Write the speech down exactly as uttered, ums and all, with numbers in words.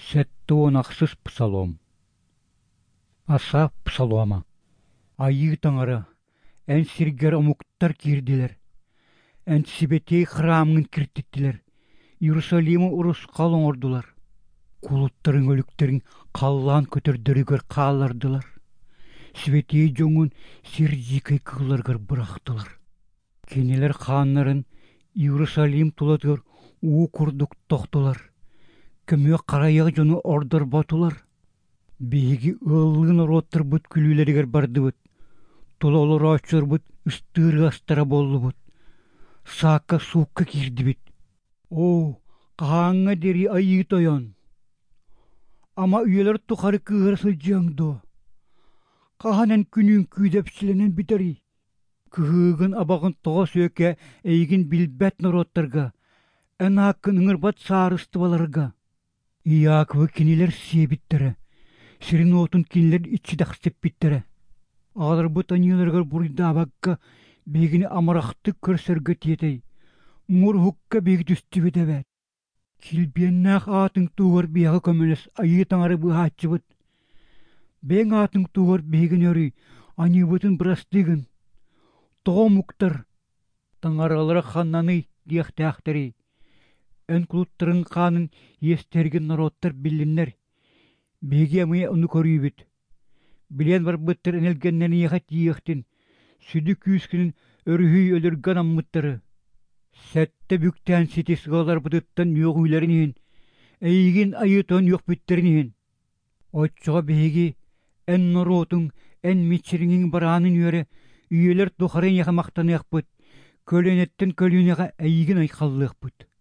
Сәттуонақсыз псалом. Аса псалома. Айы таңары, ән сиргер омуктар кирдилер. Ән сибетей храмын киртеттилер. Иерусалимы урус қалың ордулар. Кулуттарын өліктерін қаллан көтердірігер қалардылар. Сибетей жоңын сиржикай кыларгар бырақтылар. Кенелер ханнарын Иерусалим туладыр уу курдук тоқтылар. Көмө қараяғы жоны ордыр батулар. Беги ылын роттыр бұт күлілерігер барды бұт. Тула олар açыр бұт, үстірі астара болы бұт. Саққа суққа кирді бұт. О, қаңа дери айы тойон. Ама үйелер тұқары кығырсы жаңды. Қағанан күнін күйдепсіленен бітері. Кығығын абағын тоға сөйке әйгін білбәт роттырға. Ән ақын ұңырбат сарысты баларға. Ияквы кенелер себиттері. Сирин отын кенелер ичі дақстеп биттері. Алар бұт аниларғар бұрыда абаққа бегіні амарақты көрсерге тетей. Мұр хұққа бегі түсті бет әбәт. Келбеннақ атын туғар бегі көмелес айы таңары бұ хатчы бұт. Бең атын туғар бегін өрі ани бұтын бірастығын. Тоға мұқтар. Таңаралары ханнаны дияқты ақтары. Ön kuluttарын қанын естерген народтар білінлер. Беге амыя ұны көрейбіт. Білен бар бұттар әнелгеннен еғат ейіқтін. Сүді күйіскінің өрхүй өлірген аммыттары. Сәтті бүктен сетесі қалар бұдыттан yoq үйлерінен. Әйген айытон yoq bütтерінен. Отчыға беге ән народың, ән метшеріңін баранын өрі үйелер тұқарын еға мақтаны еқпыт. Көленеттен көлінеға әйген айқаллы еқпыт.